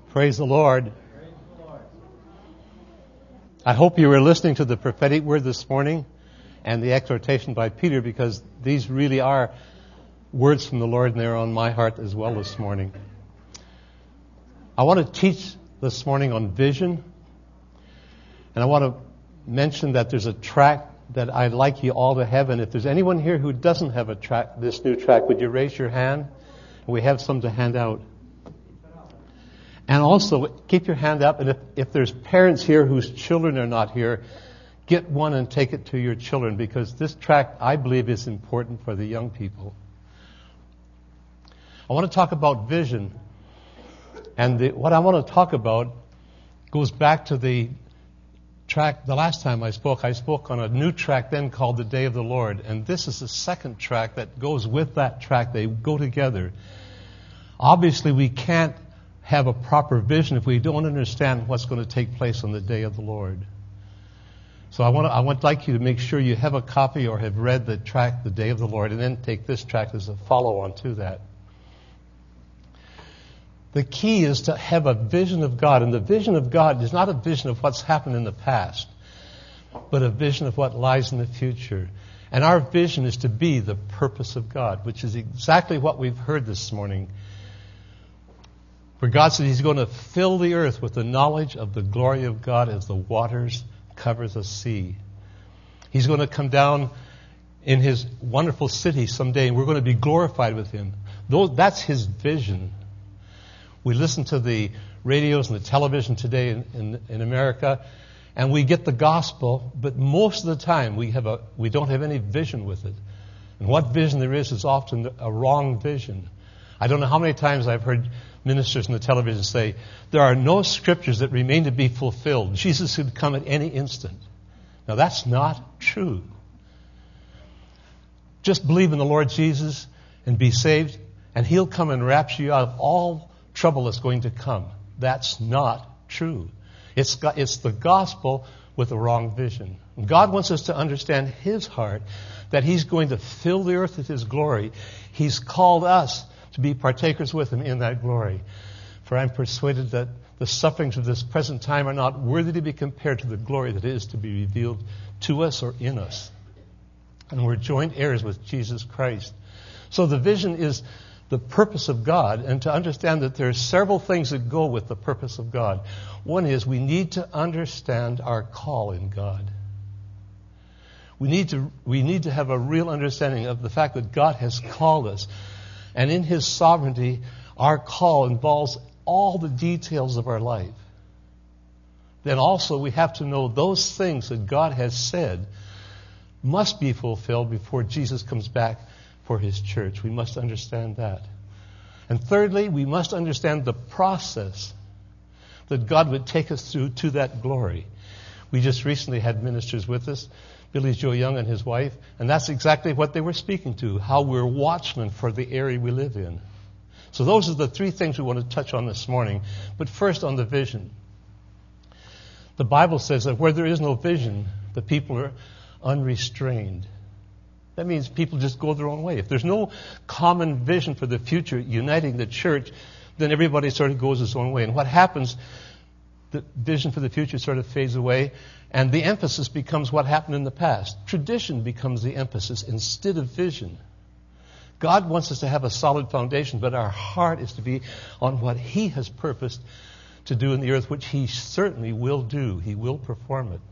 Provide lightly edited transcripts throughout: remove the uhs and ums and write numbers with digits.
Praise the Lord. I hope you were listening to the prophetic word this morning and the exhortation by Peter, because these really are words from the Lord and they're on my heart as well this morning. I want to teach this morning on vision, and I want to mention that there's a tract that I'd like you all to have, and if there's anyone here who doesn't have a tract, this new tract, would you raise your hand? We have some to hand out. And also, keep your hand up, and if there's parents here whose children are not here, get one and take it to your children, because this tract, I believe, is important for the young people. I want to talk about vision, and what I want to talk about goes back to the tract. The last time I spoke on a new tract then called the Day of the Lord, and this is the second tract that goes with that tract. They go together. Obviously, we can't have a proper vision if we don't understand what's going to take place on the day of the Lord. So I would like you to make sure you have a copy or have read the tract, The Day of the Lord, and then take this tract as a follow-on to that. The key is to have a vision of God, and the vision of God is not a vision of what's happened in the past, but a vision of what lies in the future. And our vision is to be the purpose of God, which is exactly what we've heard this morning. For God said He's going to fill the earth with the knowledge of the glory of God as the waters cover the sea. He's going to come down in His wonderful city someday, and we're going to be glorified with Him. That's His vision. We listen to the radios and the television today in America, and we get the gospel, but most of the time we don't have any vision with it. And what vision there is often a wrong vision. I don't know how many times I've heard ministers on the television say, there are no scriptures that remain to be fulfilled. Jesus could come at any instant. Now that's not true. Just believe in the Lord Jesus and be saved, and He'll come and rapture you out of all trouble that's going to come. That's not true. It's the gospel with a wrong vision. And God wants us to understand His heart, that He's going to fill the earth with His glory. He's called us to be partakers with Him in that glory. For I'm persuaded that the sufferings of this present time are not worthy to be compared to the glory that is to be revealed to us or in us. And we're joint heirs with Jesus Christ. So the vision is the purpose of God, and to understand that there are several things that go with the purpose of God. One is we need to understand our call in God. We need to have a real understanding of the fact that God has called us. And in His sovereignty, our call involves all the details of our life. Then also we have to know those things that God has said must be fulfilled before Jesus comes back for His church. We must understand that. And thirdly, we must understand the process that God would take us through to that glory. We just recently had ministers with us, Billy Joe Young and his wife, and that's exactly what they were speaking to, how we're watchmen for the area we live in. So those are the three things we want to touch on this morning. But first on the vision. The Bible says that where there is no vision, the people are unrestrained. That means people just go their own way. If there's no common vision for the future uniting the church, then everybody sort of goes his own way. And what happens, the vision for the future sort of fades away, and the emphasis becomes what happened in the past. Tradition becomes the emphasis instead of vision. God wants us to have a solid foundation, but our heart is to be on what He has purposed to do in the earth, which He certainly will do. He will perform it.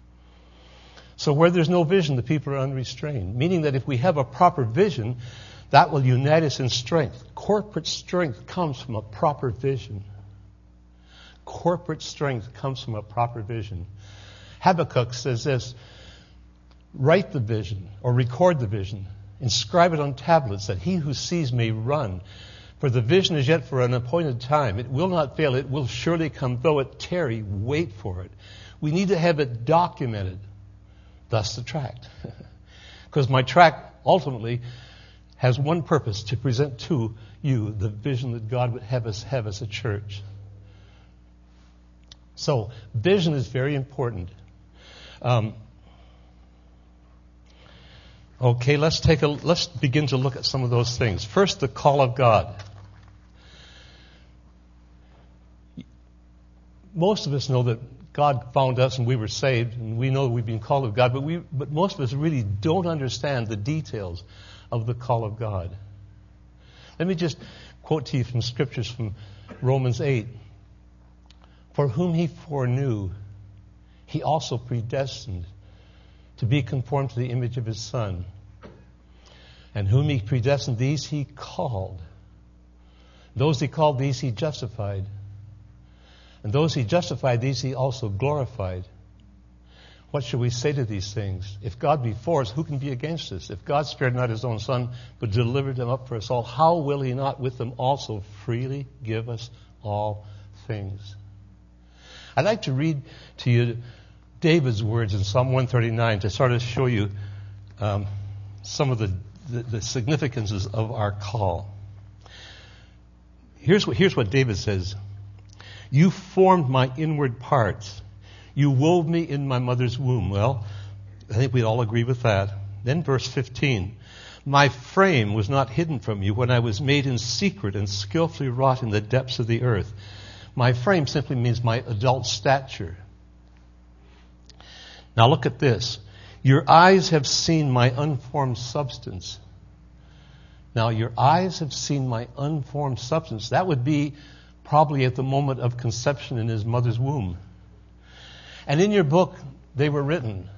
So where there's no vision, the people are unrestrained, meaning that if we have a proper vision, that will unite us in strength. Corporate strength comes from a proper vision. Corporate strength comes from a proper vision. Habakkuk says this, write the vision or record the vision, inscribe it on tablets that he who sees may run. For the vision is yet for an appointed time. It will not fail. It will surely come. Though it tarry, wait for it. We need to have it documented. Thus the tract. Because my tract ultimately has one purpose, to present to you the vision that God would have us have as a church. So vision is very important. Okay, let's begin to look at some of those things. First, the call of God. most of us know that God found us and we were saved, and we know we've been called of God, but most of us really don't understand the details of the call of God. Let me just quote to you from scriptures from Romans 8. For whom he foreknew, he also predestined to be conformed to the image of his Son. And whom he predestined, these he called. Those he called, these he justified. And those he justified, these he also glorified. What shall we say to these things? If God be for us, who can be against us? If God spared not his own Son, but delivered him up for us all, how will he not with him also freely give us all things? I'd like to read to you David's words in Psalm 139 to sort of show you some of the significances of our call. Here's what David says. You formed my inward parts. You wove me in my mother's womb. Well, I think we'd all agree with that. Then verse 15. My frame was not hidden from you when I was made in secret and skillfully wrought in the depths of the earth. My frame simply means my adult stature. Now look at this. Your eyes have seen my unformed substance. Now your eyes have seen my unformed substance. That would be probably at the moment of conception in his mother's womb. And in your book, they were written.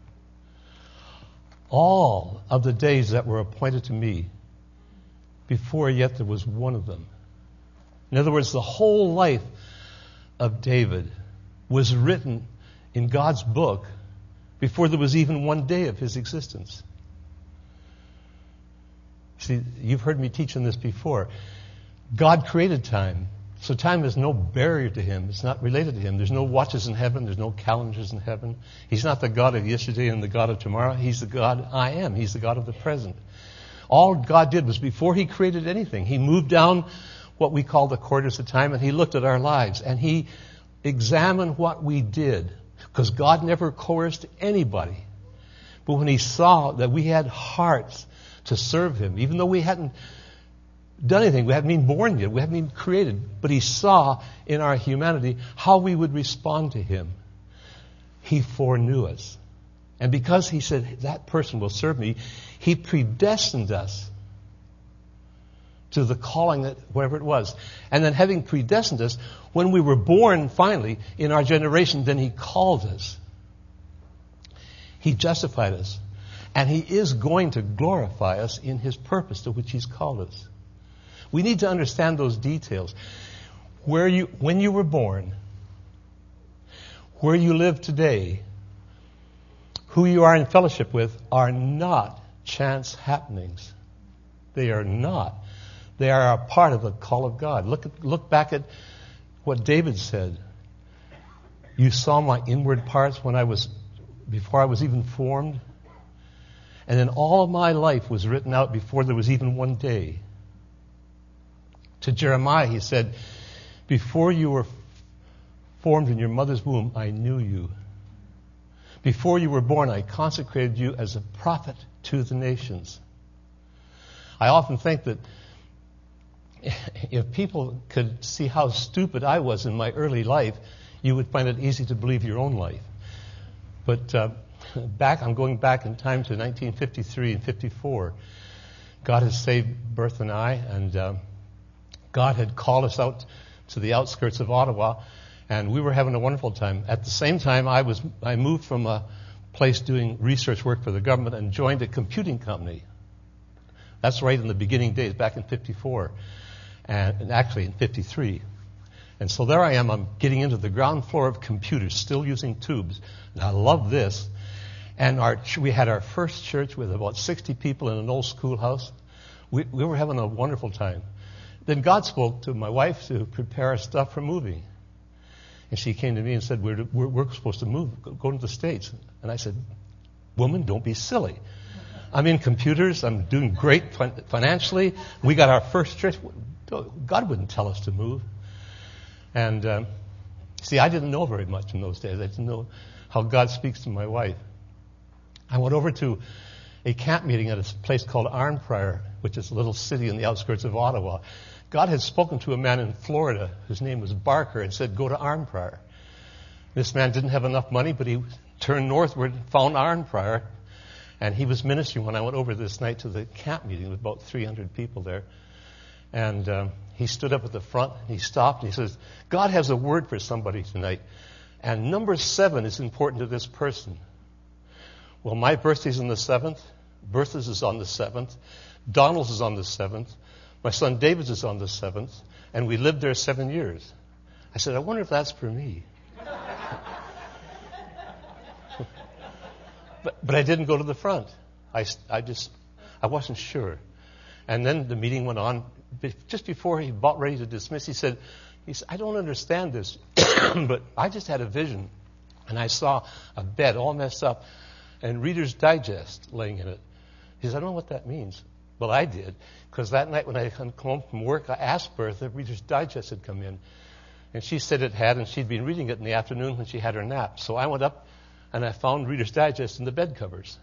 All of the days that were appointed to me, before yet there was one of them. In other words, the whole life of David was written in God's book before there was even one day of his existence. See, you've heard me teach on this before. God created time. So time is no barrier to him. It's not related to him. There's no watches in heaven. There's no calendars in heaven. He's not the God of yesterday and the God of tomorrow. He's the God I am. He's the God of the present. All God did was before he created anything, he moved down what we call the corridors of time and he looked at our lives and he examined what we did. Because God never coerced anybody. But when he saw that we had hearts to serve him, even though we hadn't done anything, we hadn't been born yet, we hadn't been created, but he saw in our humanity how we would respond to him. He foreknew us. And because he said, that person will serve me, he predestined us to the calling that whatever it was. And then having predestined us, when we were born finally in our generation, then he called us. He justified us. And he is going to glorify us in his purpose to which he's called us. We need to understand those details. When you were born, where you live today, who you are in fellowship with are not chance happenings. They are not. They are a part of the call of God. Look back at what David said. You saw my inward parts before I was even formed. And then all of my life was written out before there was even one day. To Jeremiah, he said, before you were formed in your mother's womb, I knew you. Before you were born, I consecrated you as a prophet to the nations. I often think that if people could see how stupid I was in my early life, you would find it easy to believe your own life. But I'm going back in time to 1953 and 54. God has saved Bertha and I, and God had called us out to the outskirts of Ottawa, and we were having a wonderful time. At the same time, I moved from a place doing research work for the government and joined a computing company. That's right in the beginning days, back in 54. And actually in 53. And so there I am, I'm getting into the ground floor of computers, still using tubes. And I love this. And we had our first church with about 60 people in an old schoolhouse. We were having a wonderful time. Then God spoke to my wife to prepare our stuff for moving. And she came to me and said, we're supposed to move, go to the States. And I said, woman, don't be silly. I'm in computers, I'm doing great financially. We got our first church. God wouldn't tell us to move. And see, I didn't know very much in those days. I didn't know how God speaks to my wife. I went over to a camp meeting at a place called Arnprior, which is a little city in the outskirts of Ottawa. God had spoken to a man in Florida, whose name was Barker, and said, go to Arnprior. This man didn't have enough money, but he turned northward, found Arnprior, and he was ministering when I went over this night to the camp meeting with about 300 people there. And he stood up at the front, and he stopped, and he says, God has a word for somebody tonight. And number 7 is important to this person. Well, my birthday's on the 7th. Bertha's is on the 7th. Donald's is on the 7th. My son David's is on the 7th. And we lived there 7 years. I said, I wonder if that's for me. But I didn't go to the front. I wasn't sure. And then the meeting went on. Just before he about ready to dismiss, he said, I don't understand this, but I just had a vision. And I saw a bed all messed up and Reader's Digest laying in it. He said, I don't know what that means. Well, I did, because that night when I come home from work, I asked Bertha if Reader's Digest had come in. And she said it had, and she'd been reading it in the afternoon when she had her nap. So I went up and I found Reader's Digest in the bed covers.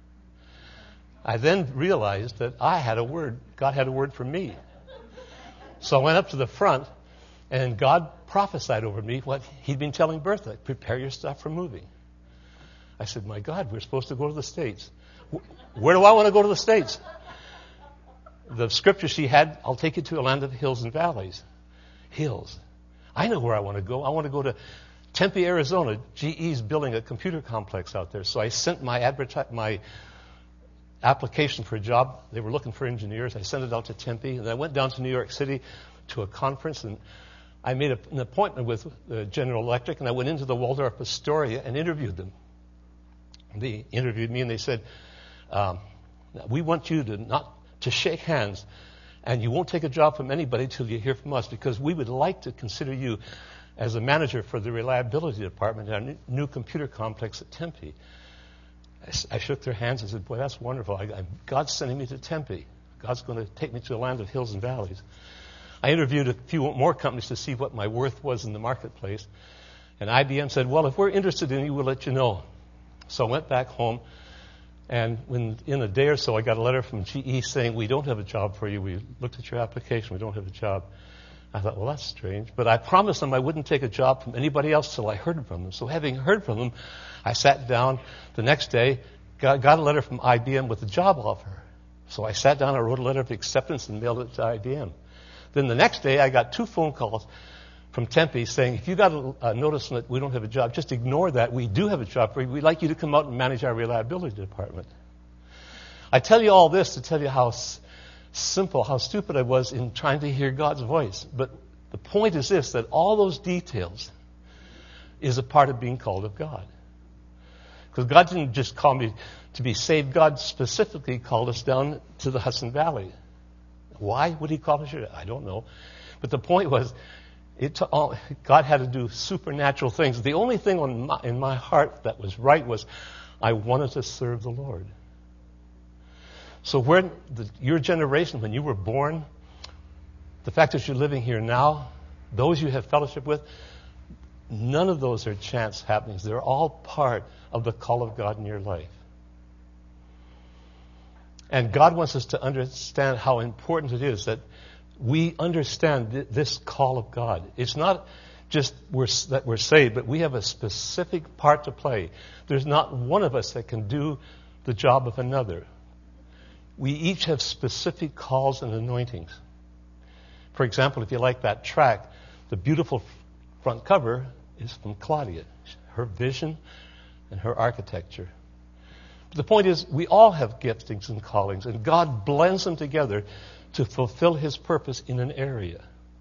I then realized that I had a word. God had a word for me. So I went up to the front, and God prophesied over me what he'd been telling Bertha. Prepare your stuff for moving. I said, my God, we're supposed to go to the States. Where do I want to go to the States? The scripture she had, I'll take you to a land of hills and valleys. Hills. I know where I want to go. I want to go to Tempe, Arizona. GE's building a computer complex out there. So I sent my application for a job. They were looking for engineers. I sent it out to Tempe. And I went down to New York City to a conference. And I made an appointment with General Electric. And I went into the Waldorf Astoria and interviewed them. They interviewed me and they said, we want you to shake hands, and you won't take a job from anybody till you hear from us, because we would like to consider you as a manager for the reliability department at our new computer complex at Tempe. I shook their hands and said, boy, that's wonderful. God's sending me to Tempe. God's going to take me to a land of hills and valleys. I interviewed a few more companies to see what my worth was in the marketplace. And IBM said, well, if we're interested in you, we'll let you know. So I went back home, and in a day or so, I got a letter from GE saying, we don't have a job for you. We looked at your application. We don't have a job. I thought, well, that's strange. But I promised them I wouldn't take a job from anybody else till I heard from them. So having heard from them, I sat down the next day, got a letter from IBM with a job offer. So I sat down, I wrote a letter of acceptance and mailed it to IBM. Then the next day, I got 2 phone calls from Tempe saying, if you got a notice that we don't have a job, just ignore that. We do have a job for you. We'd like you to come out and manage our reliability department. I tell you all this to tell you how simple, how stupid I was in trying to hear God's voice. But the point is this, that all those details is a part of being called of God. Because God didn't just call me to be saved. God specifically called us down to the Hudson Valley. Why would he call us here? I don't know. But the point was, God had to do supernatural things. The only thing in my heart that was right was I wanted to serve the Lord. So your generation, when you were born, the fact that you're living here now, those you have fellowship with, none of those are chance happenings. They're all part of the call of God in your life. And God wants us to understand how important it is that we understand this call of God. It's not just that we're saved, but we have a specific part to play. There's not one of us that can do the job of another. We each have specific calls and anointings. For example, if you like that track, the beautiful front cover is from Claudia, her vision and her architecture. But the point is, we all have giftings and callings, and God blends them together to fulfill his purpose in an area.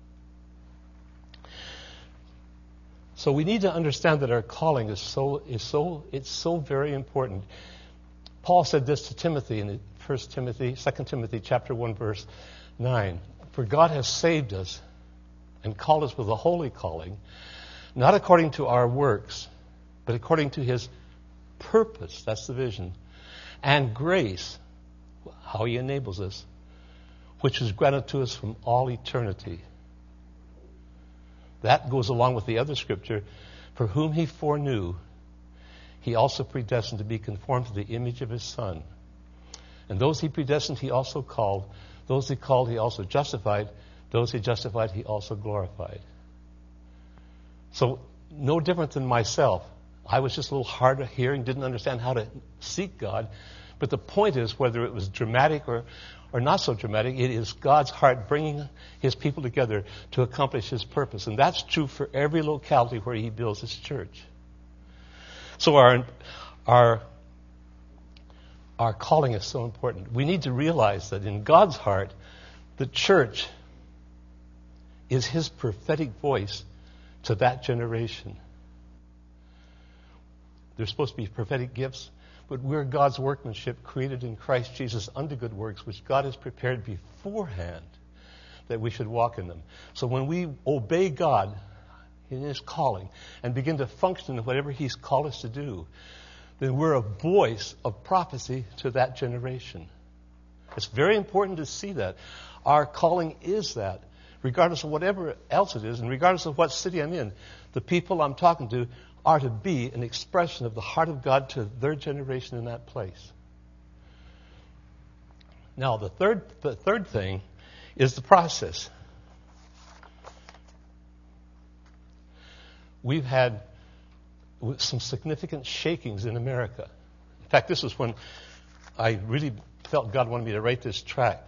So we need to understand that our calling is so very important. Paul said this to Timothy in 2 Timothy chapter 1 verse 9. For God has saved us and called us with a holy calling, not according to our works, but according to his purpose, that's the vision, and grace, how he enables us, which is granted to us from all eternity. That goes along with the other scripture, for whom he foreknew, he also predestined to be conformed to the image of his Son. And those he predestined, he also called. Those he called, he also justified. Those he justified, he also glorified. So no different than myself. I was just a little hard of hearing, didn't understand how to seek God. But the point is, whether it was dramatic or not so dramatic, it is God's heart bringing his people together to accomplish his purpose. And that's true for every locality where he builds his church. So our calling is so important. We need to realize that in God's heart, the church is his prophetic voice to that generation. There's supposed to be prophetic gifts, but we're God's workmanship created in Christ Jesus unto good works, which God has prepared beforehand that we should walk in them. So when we obey God in his calling and begin to function in whatever he's called us to do, then we're a voice of prophecy to that generation. It's very important to see that. Our calling is that. Regardless of whatever else it is, and regardless of what city I'm in, the people I'm talking to are to be an expression of the heart of God to their generation in that place. Now, the third thing is the process. We've had some significant shakings in America. In fact, this is when I really felt God wanted me to write this tract.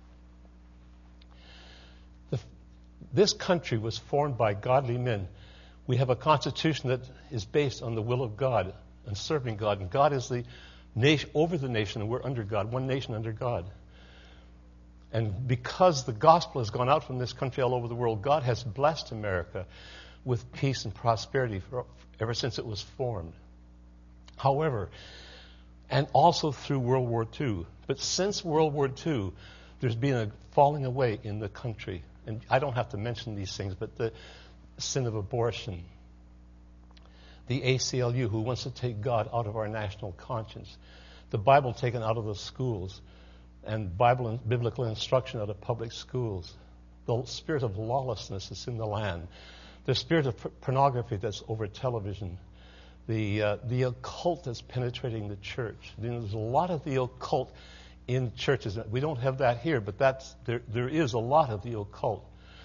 This country was formed by godly men. We have a constitution that is based on the will of God and serving God. And God is the nation over the nation, and we're under God, one nation under God. And because the gospel has gone out from this country all over the world, God has blessed America with peace and prosperity ever since it was formed. However, and also through World War II. But since World War II, there's been a falling away in the country. And I don't have to mention these things, but the sin of abortion, the ACLU, who wants to take God out of our national conscience, the Bible taken out of the schools, and Bible and biblical instruction out of public schools, the spirit of lawlessness that's in the land, the spirit of pornography that's over television, the occult that's penetrating the church. There's a lot of the occult in churches. We don't have that here, but there is a lot of the occult.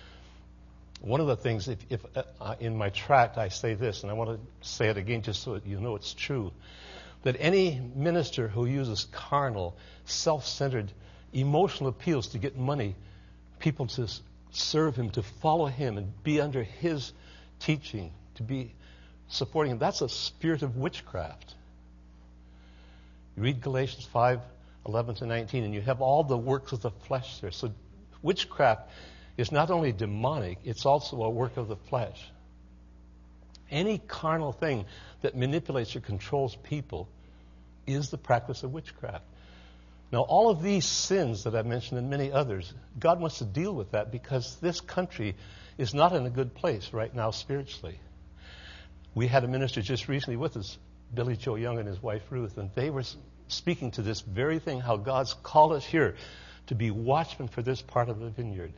One of the things, if in my tract I say this, and I want to say it again just so that you know it's true, that any minister who uses carnal, self-centered, emotional appeals to get money, people to serve him, to follow him, and be under his teaching, to be supporting him, that's a spirit of witchcraft. You read Galatians 5:11-19, and you have all the works of the flesh there. So witchcraft is not only demonic, it's also a work of the flesh. Any carnal thing that manipulates or controls people is the practice of witchcraft. Now, all of these sins that I mentioned and many others, God wants to deal with that because this country is not in a good place right now spiritually. We had a minister just recently with us, Billy Joe Young and his wife Ruth, and they were speaking to this very thing, how God's called us here to be watchmen for this part of the vineyard.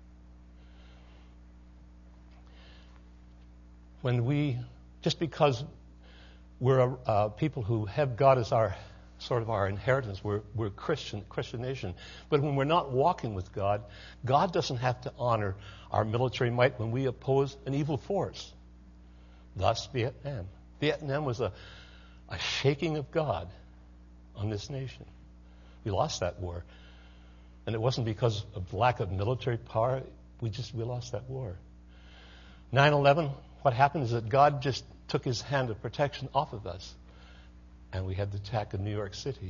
Just because we're people who have God as our sort of our inheritance, we're Christian nation. But when we're not walking with God, God doesn't have to honor our military might when we oppose an evil force. Thus, Vietnam. Vietnam was a shaking of God on this nation. We lost that war. And it wasn't because of lack of military power. We lost that war. 9/11, what happened is that God just took his hand of protection off of us. And we had the attack in New York City.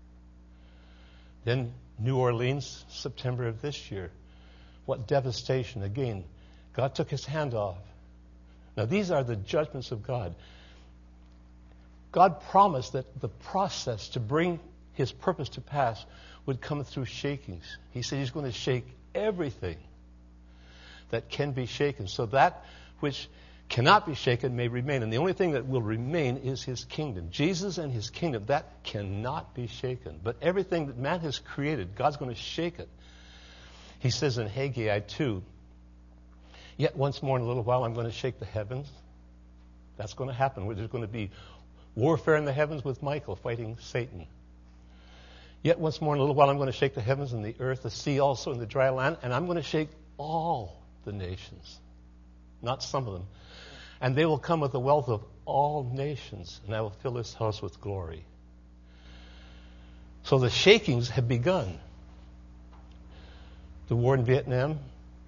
Then New Orleans, September of this year. What devastation. Again, God took his hand off. Now, these are the judgments of God. God promised that the process to bring his purpose to pass would come through shakings. He said he's going to shake everything that can be shaken, so that which cannot be shaken may remain. And the only thing that will remain is his kingdom. Jesus and his kingdom, that cannot be shaken. But everything that man has created, God's going to shake it. He says in Haggai 2, yet once more in a little while I'm going to shake the heavens. That's going to happen. There's going to be warfare in the heavens with Michael fighting Satan. Yet once more in a little while I'm going to shake the heavens and the earth, the sea also, and the dry land, and I'm going to shake all the nations. Not some of them. And they will come with the wealth of all nations, and I will fill this house with glory. So the shakings have begun. The war in Vietnam,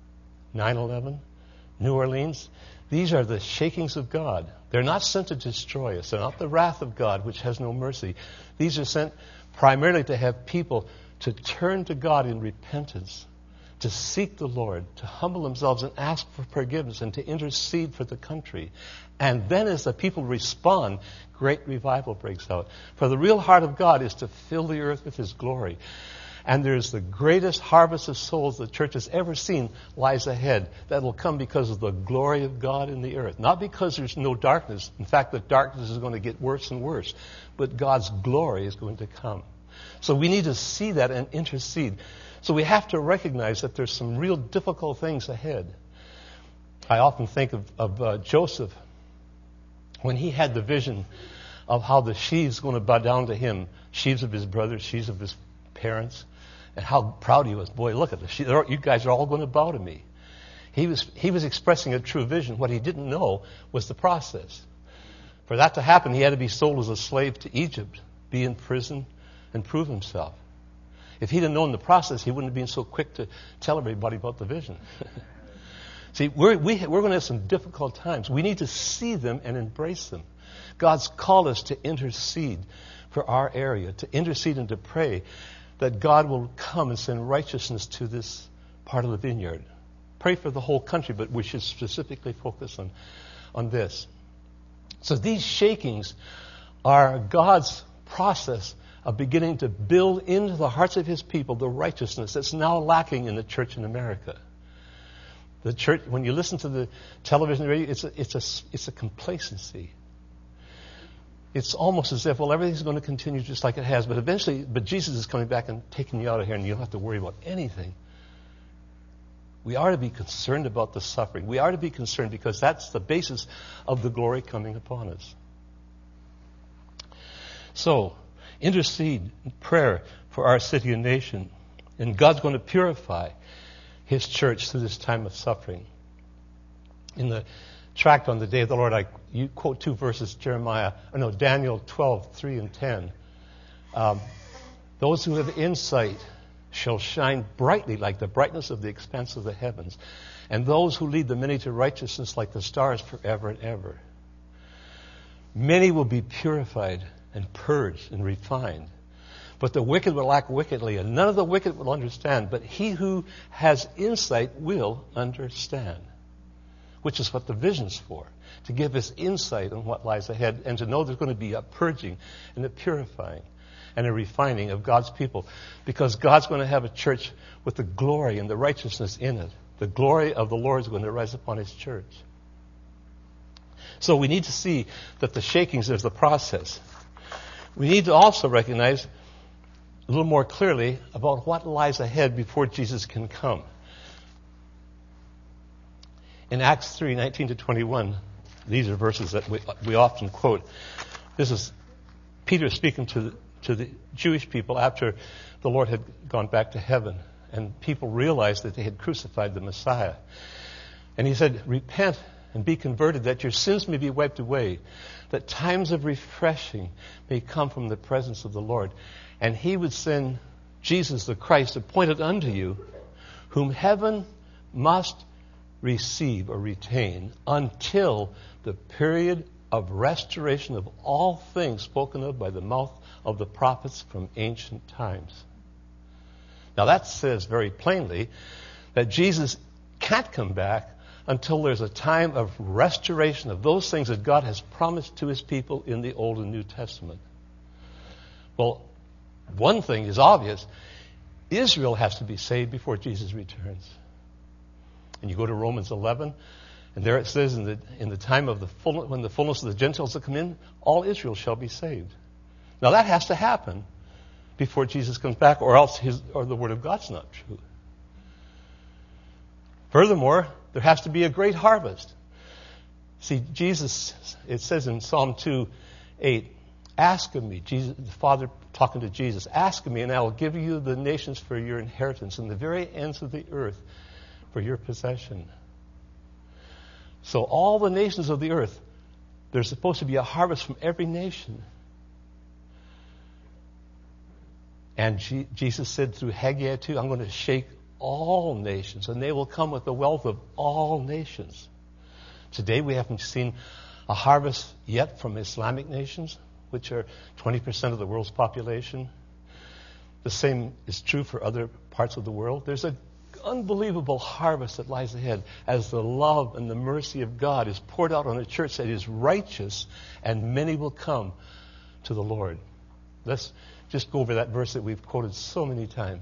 9/11, New Orleans, these are the shakings of God. They're not sent to destroy us. They're not the wrath of God, which has no mercy. These are sent primarily to have people to turn to God in repentance, to seek the Lord, to humble themselves and ask for forgiveness, and to intercede for the country. And then as the people respond, great revival breaks out. For the real heart of God is to fill the earth with His glory. And there's the greatest harvest of souls the church has ever seen lies ahead. That will come because of the glory of God in the earth. Not because there's no darkness. In fact, the darkness is going to get worse and worse. But God's glory is going to come. So we need to see that and intercede. So we have to recognize that there's some real difficult things ahead. I often think of Joseph when he had the vision of how the sheaves going to bow down to him, sheaves of his brothers, sheaves of his parents, and how proud he was. Boy, look at this. You guys are all going to bow to me. He was expressing a true vision. What he didn't know was the process. For that to happen, he had to be sold as a slave to Egypt, be in prison, and prove himself. If he'd have known the process, he wouldn't have been so quick to tell everybody about the vision. See, we're going to have some difficult times. We need to see them and embrace them. God's called us to intercede for our area, to intercede and to pray that God will come and send righteousness to this part of the vineyard. Pray for the whole country, but we should specifically focus on this. So these shakings are God's process of beginning to build into the hearts of His people the righteousness that's now lacking in the church in America. The church, when you listen to the television and radio, it's a complacency. It's almost as if, well, everything's going to continue just like it has, but Jesus is coming back and taking you out of here, and you don't have to worry about anything. We are to be concerned about the suffering. We are to be concerned because that's the basis of the glory coming upon us. So, intercede in prayer for our city and nation. And God's going to purify His church through this time of suffering. In the tract on the day of the Lord, you quote two verses, Daniel 12, 3 and 10. Those who have insight shall shine brightly like the brightness of the expanse of the heavens, and those who lead the many to righteousness like the stars forever and ever. Many will be purified and purged and refined, but the wicked will act wickedly, and none of the wicked will understand, but he who has insight will understand. Which is what the vision's for, to give us insight on what lies ahead and to know there's going to be a purging and a purifying and a refining of God's people, because God's going to have a church with the glory and the righteousness in it. The glory of the Lord is going to rise upon His church. So we need to see that the shakings is the process. We need to also recognize a little more clearly about what lies ahead before Jesus can come. In Acts 3, 19 to 21, these are verses that we often quote. This is Peter speaking to the Jewish people after the Lord had gone back to heaven, and people realized that they had crucified the Messiah. And he said, repent and be converted, that your sins may be wiped away, that times of refreshing may come from the presence of the Lord. And He would send Jesus the Christ, appointed unto you, whom heaven must receive or retain until the period of restoration of all things spoken of by the mouth of the prophets from ancient times. Now that says very plainly that Jesus can't come back until there's a time of restoration of those things that God has promised to His people in the Old and New Testament. Well, one thing is obvious. Israel has to be saved before Jesus returns. And you go to Romans 11, and there it says, in the time of when the fullness of the Gentiles will come in, all Israel shall be saved. Now that has to happen before Jesus comes back, or else the Word of God's not true. Furthermore, there has to be a great harvest. See, Jesus, it says in Psalm 2:8, ask of me, Jesus, the Father talking to Jesus, ask of me, and I will give you the nations for your inheritance, and the very ends of the earth for your possession. So all the nations of the earth, there's supposed to be a harvest from every nation. And Jesus said through Haggai 2, I'm going to shake all nations, and they will come with the wealth of all nations. Today we haven't seen a harvest yet from Islamic nations, which are 20% of the world's population. The same is true for other parts of the world. There's an unbelievable harvest that lies ahead as the love and the mercy of God is poured out on a church that is righteous, and many will come to the Lord. Let's just go over that verse that we've quoted so many times.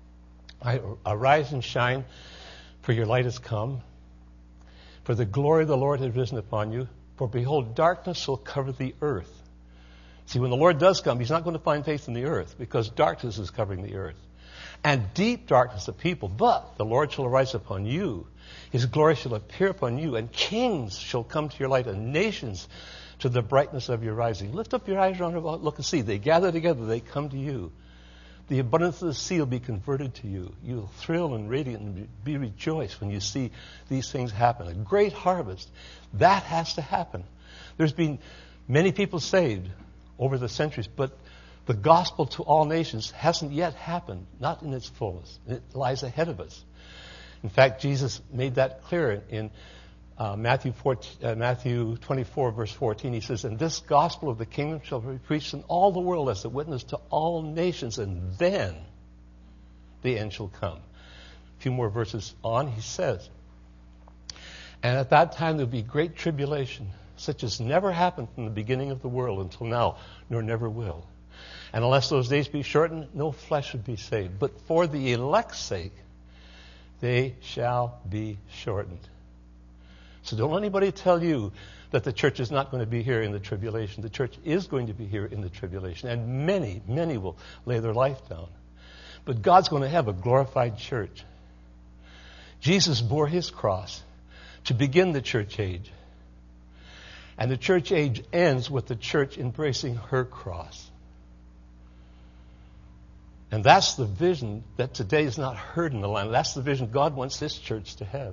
Arise and shine, for your light has come. For the glory of the Lord has risen upon you. For behold, darkness will cover the earth. See, when the Lord does come, he's not going to find faith in the earth, because darkness is covering the earth. And deep darkness of people. But the Lord shall arise upon you. His glory shall appear upon you. And kings shall come to your light, and nations to the brightness of your rising. Lift up your eyes round about, look and see. They gather together, they come to you. The abundance of the sea will be converted to you. You'll thrill and radiant and be rejoiced when you see these things happen. A great harvest. That has to happen. There's been many people saved over the centuries, but the gospel to all nations hasn't yet happened, not in its fullness. It lies ahead of us. In fact, Jesus made that clear in Matthew 24, verse 14. He says, and this gospel of the kingdom shall be preached in all the world as a witness to all nations, and then the end shall come. A few more verses on, he says, and at that time there will be great tribulation, such as never happened from the beginning of the world until now, nor never will. And unless those days be shortened, no flesh would be saved. But for the elect's sake, they shall be shortened. So don't let anybody tell you that the church is not going to be here in the tribulation. The church is going to be here in the tribulation. And many, many will lay their life down. But God's going to have a glorified church. Jesus bore his cross to begin the church age. And the church age ends with the church embracing her cross. And that's the vision that today is not heard in the land. That's the vision God wants this church to have.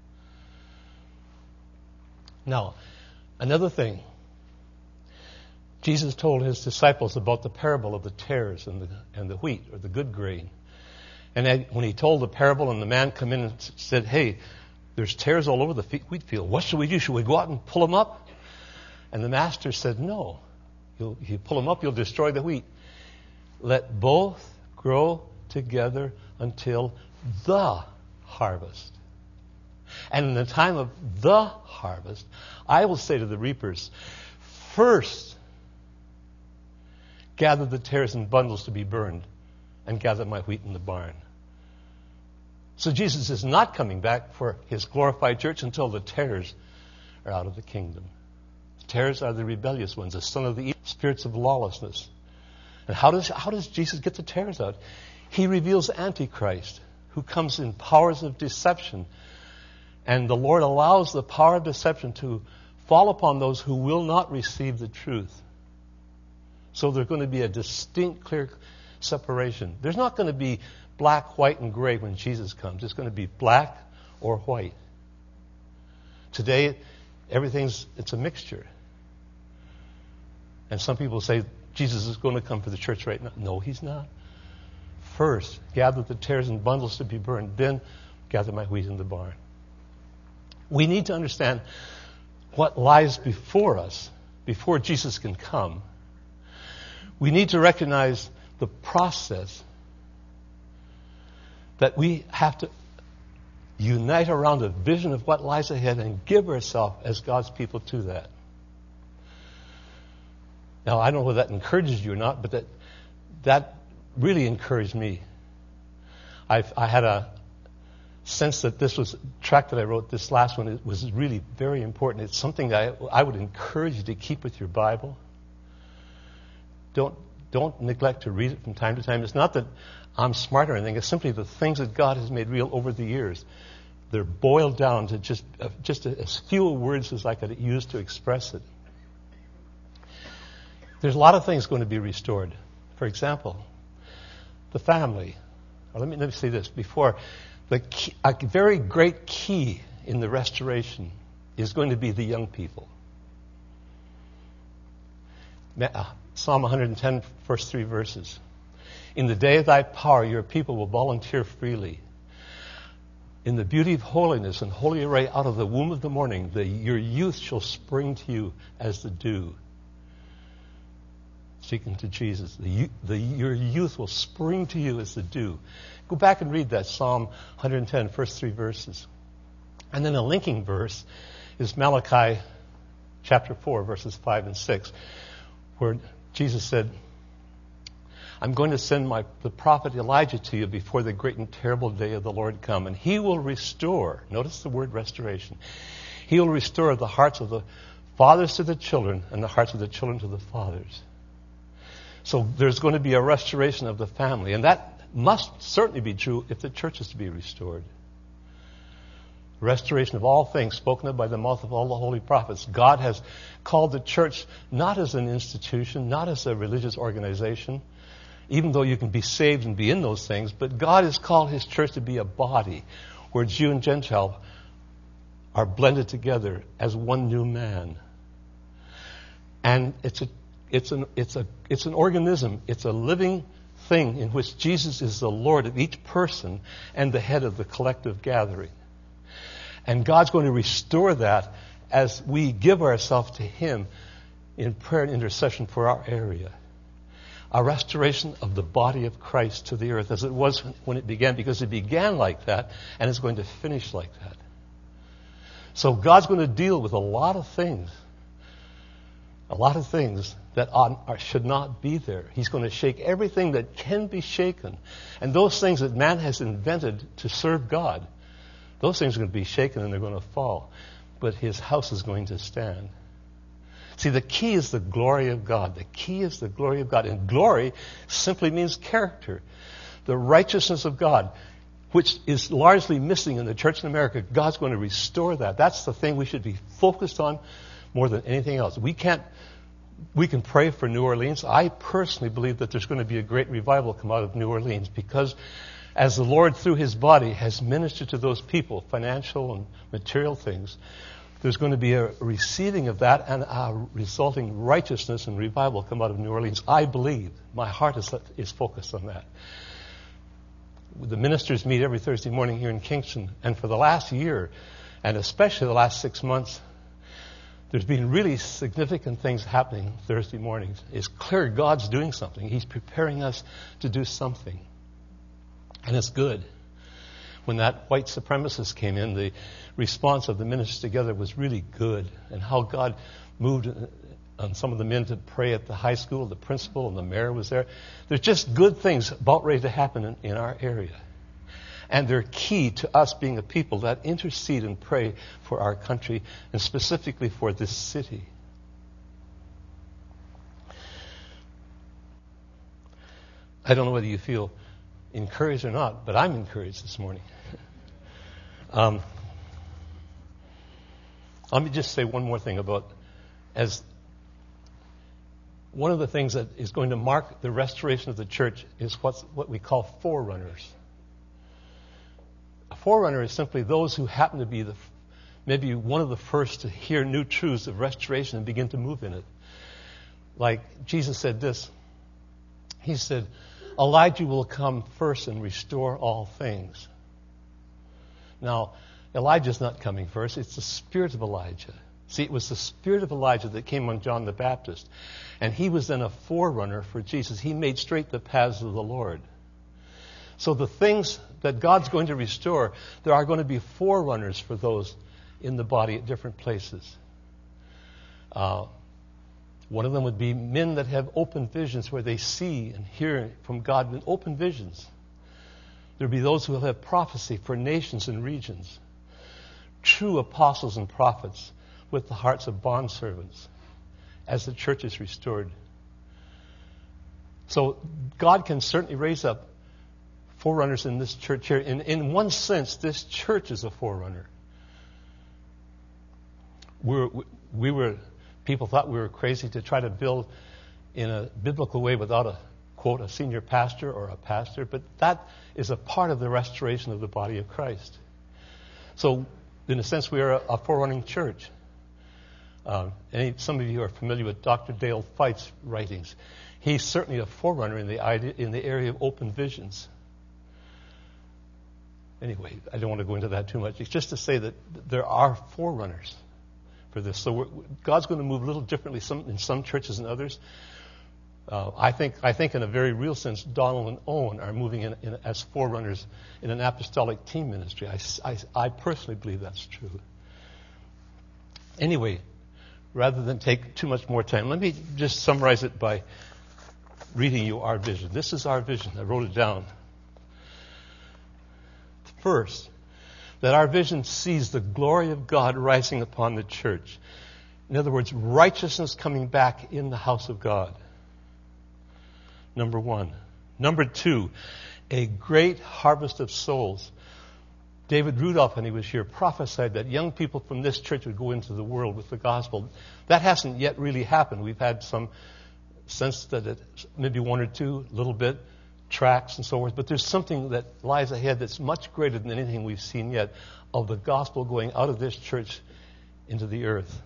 Now, another thing. Jesus told his disciples about the parable of the tares and the wheat, or the good grain. And when he told the parable and the man come in and said, hey, there's tares all over the wheat field. What should we do? Should we go out and pull them up? And the master said, no. You pull them up, you'll destroy the wheat. Let both grow together until the harvest. And in the time of the harvest, I will say to the reapers, first, gather the tares in bundles to be burned, and gather my wheat in the barn. So Jesus is not coming back for his glorified church until the tares are out of the kingdom. The tares are the rebellious ones, the son of the evil, spirits of lawlessness. And how does Jesus get the tares out? He reveals Antichrist, who comes in powers of deception. And the Lord allows the power of deception to fall upon those who will not receive the truth. So there's going to be a distinct, clear separation. There's not going to be black, white, and gray when Jesus comes. It's going to be black or white. Today, it's a mixture. And some people say, Jesus is going to come for the church right now. No, he's not. First, gather the tares in bundles to be burned. Then, gather my wheat in the barn. We need to understand what lies before us, before Jesus can come. We need to recognize the process that we have to unite around a vision of what lies ahead and give ourselves as God's people to that. Now, I don't know whether that encourages you or not, but that really encouraged me. I had a sense that this was a tract that I wrote, this last one, it was really very important. It's something that I would encourage you to keep with your Bible. Don't neglect to read it from time to time. It's not that I'm smart or anything. It's simply the things that God has made real over the years. They're boiled down to just as few words as I could use to express it. There's a lot of things going to be restored. For example, the family. Or let me say this before. A very great key in the restoration is going to be the young people. Psalm 110, first 3 verses. In the day of thy power, your people will volunteer freely. In the beauty of holiness and holy array out of the womb of the morning, your youth shall spring to you as the dew. Speaking to Jesus, your youth will spring to you as the dew. Go back and read that Psalm 110, first 3 verses. And then a linking verse is Malachi chapter 4, verses 5 and 6, where Jesus said, I'm going to send the prophet Elijah to you before the great and terrible day of the Lord come, and he will restore, notice the word restoration, he will restore the hearts of the fathers to the children and the hearts of the children to the fathers. So there's going to be a restoration of the family, and that must certainly be true if the church is to be restored. Restoration of all things spoken of by the mouth of all the holy prophets. God has called the church not as an institution, not as a religious organization, even though you can be saved and be in those things, but God has called his church to be a body where Jew and Gentile are blended together as one new man. And it's an organism, it's a living thing in which Jesus is the Lord of each person and the head of the collective gathering. And God's going to restore that as we give ourselves to him in prayer and intercession for our area. A restoration of the body of Christ to the earth as it was when it began, because it began like that and it's going to finish like that. So God's going to deal with a lot of things that should not be there. He's going to shake everything that can be shaken. And those things that man has invented to serve God, those things are going to be shaken and they're going to fall. But his house is going to stand. See, the key is the glory of God. The key is the glory of God. And glory simply means character. The righteousness of God, which is largely missing in the church in America, God's going to restore that. That's the thing we should be focused on more than anything else. We can pray for New Orleans. I personally believe that there's going to be a great revival come out of New Orleans, because as the Lord through his body has ministered to those people, financial and material things, there's going to be a receiving of that and a resulting righteousness and revival come out of New Orleans. I believe. My heart is focused on that. The ministers meet every Thursday morning here in Kingston, and for the last year, and especially the last 6 months, there's been really significant things happening Thursday mornings. It's clear God's doing something. He's preparing us to do something. And it's good. When that white supremacist came in, the response of the ministers together was really good. And how God moved on some of the men to pray at the high school, the principal and the mayor was there. There's just good things about ready to happen in our area. And they're key to us being a people that intercede and pray for our country, and specifically for this city. I don't know whether you feel encouraged or not, but I'm encouraged this morning. Let me just say one more thing about, as one of the things that is going to mark the restoration of the church is what we call forerunners. A forerunner is simply those who happen to be maybe one of the first to hear new truths of restoration and begin to move in it. Like Jesus said this. He said, Elijah will come first and restore all things. Now, Elijah's not coming first. It's the spirit of Elijah. See, it was the spirit of Elijah that came on John the Baptist. And he was then a forerunner for Jesus. He made straight the paths of the Lord. So the things that God's going to restore, there are going to be forerunners for those in the body at different places. One of them would be men that have open visions where they see and hear from God with open visions. There will be those who will have prophecy for nations and regions. True apostles and prophets with the hearts of bondservants as the church is restored. So God can certainly raise up forerunners in this church here. In one sense, this church is a forerunner. People thought we were crazy to try to build in a biblical way without a, quote, a senior pastor or a pastor, but that is a part of the restoration of the body of Christ. So In a sense, we are a forerunning church. Some of you are familiar with Dr. Dale Fite's writings. He's certainly a forerunner in the area of open visions. Anyway, I don't want to go into that too much. It's just to say that there are forerunners for this. So God's going to move a little differently in some churches than others. I think in a very real sense, Donald and Owen are moving in as forerunners in an apostolic team ministry. I personally believe that's true. Anyway, rather than take too much more time, let me just summarize it by reading you our vision. This is our vision. I wrote it down. First, that our vision sees the glory of God rising upon the church. In other words, righteousness coming back in the house of God. Number one. Number two, a great harvest of souls. David Rudolph, when he was here, prophesied that young people from this church would go into the world with the gospel. That hasn't yet really happened. We've had some sense that it, maybe one or two, little bit, tracks and so forth. But there's something that lies ahead that's much greater than anything we've seen yet of the gospel going out of this church into the earth.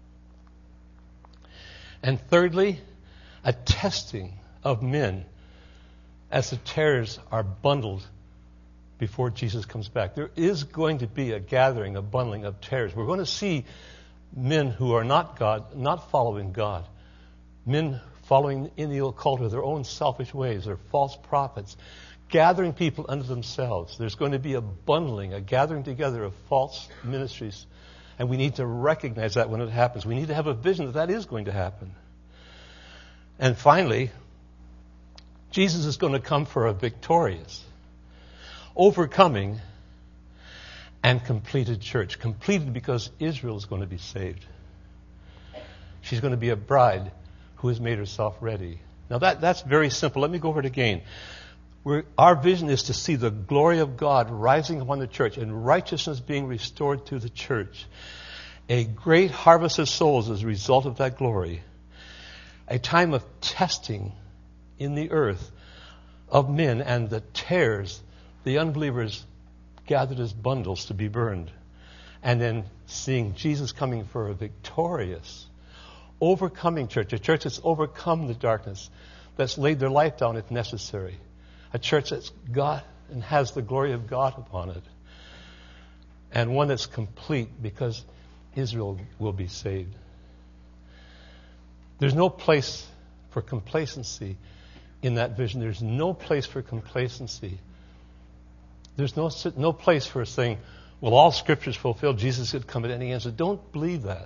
And thirdly, a testing of men as the tares are bundled before Jesus comes back. There is going to be a gathering, a bundling of tares. We're going to see men who are not God, not following God, men following in the occult with their own selfish ways, or false prophets, gathering people unto themselves. There's going to be a bundling, a gathering together of false ministries, and we need to recognize that when it happens. We need to have a vision that that is going to happen. And finally, Jesus is going to come for a victorious, overcoming, and completed church. Completed because Israel is going to be saved. She's going to be a bride who has made herself ready. Now that's very simple. Let me go over it again. Our vision is to see the glory of God rising upon the church and righteousness being restored to the church. A great harvest of souls as a result of that glory. A time of testing in the earth of men and the tares, the unbelievers gathered as bundles to be burned. And then seeing Jesus coming for a victorious, overcoming church, a church that's overcome the darkness, that's laid their life down if necessary, a church that's got and has the glory of God upon it, and one that's complete because Israel will be saved. There's no place for complacency in that vision. There's no place for complacency. There's no place for saying, well, all Scripture is fulfilled, Jesus could come at any answer. Don't believe that.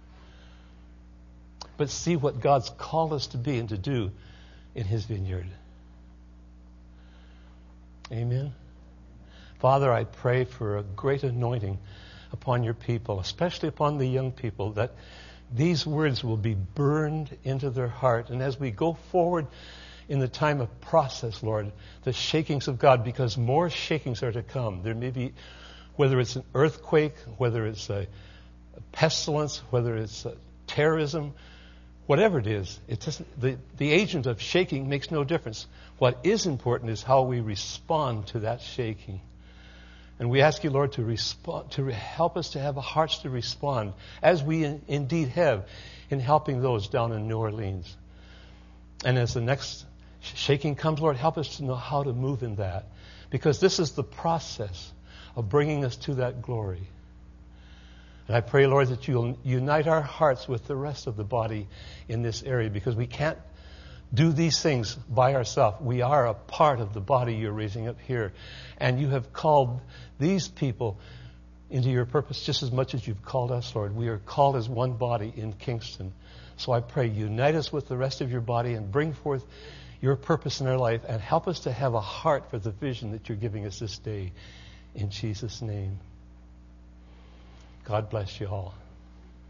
But see what God's called us to be and to do in His vineyard. Amen. Father, I pray for a great anointing upon your people, especially upon the young people, that these words will be burned into their heart. And as we go forward in the time of process, Lord, the shakings of God, because more shakings are to come. There may be, whether it's an earthquake, whether it's a pestilence, whether it's terrorism, whatever it is, the agent of shaking makes no difference. What is important is how we respond to that shaking. And we ask you, Lord, to respond, to help us to have hearts to respond, as we indeed have in helping those down in New Orleans. And as the next shaking comes, Lord, help us to know how to move in that, because this is the process of bringing us to that glory. And I pray, Lord, that you'll unite our hearts with the rest of the body in this area, because we can't do these things by ourselves. We are a part of the body you're raising up here. And you have called these people into your purpose just as much as you've called us, Lord. We are called as one body in Kingston. So I pray, unite us with the rest of your body and bring forth your purpose in our life, and help us to have a heart for the vision that you're giving us this day. In Jesus' name. God bless you all.